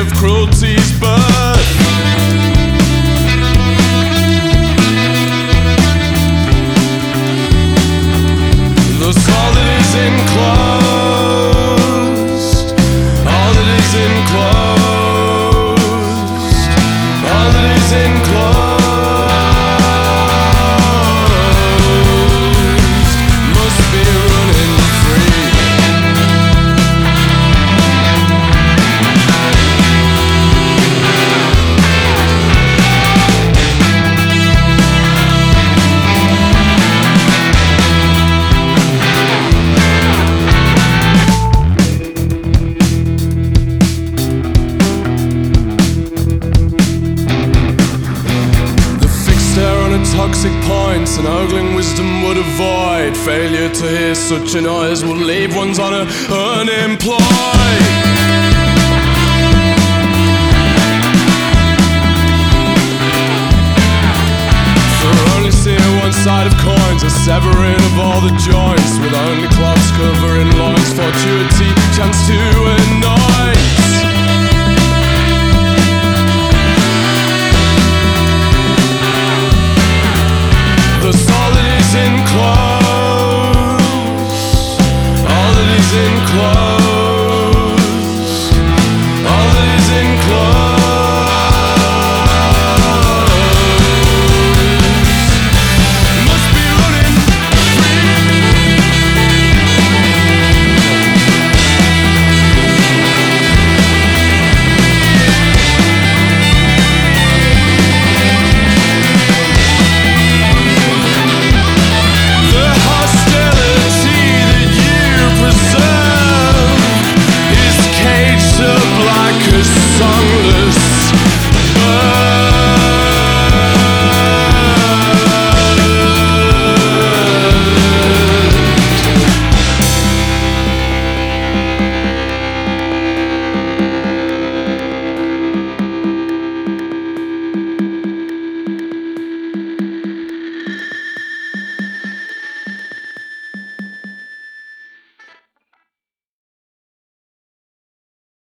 of cruelty's birth. Thus all that is enclosed, all that is enclosed, all that is enclosed must be running free. Toxic points and ogling wisdom would avoid. Failure to hear such a noise will leave one's honor unemployed. For only seeing one side of coins, a severing of all the joints, with only cloths covering loins, fortuity, chance to annoy.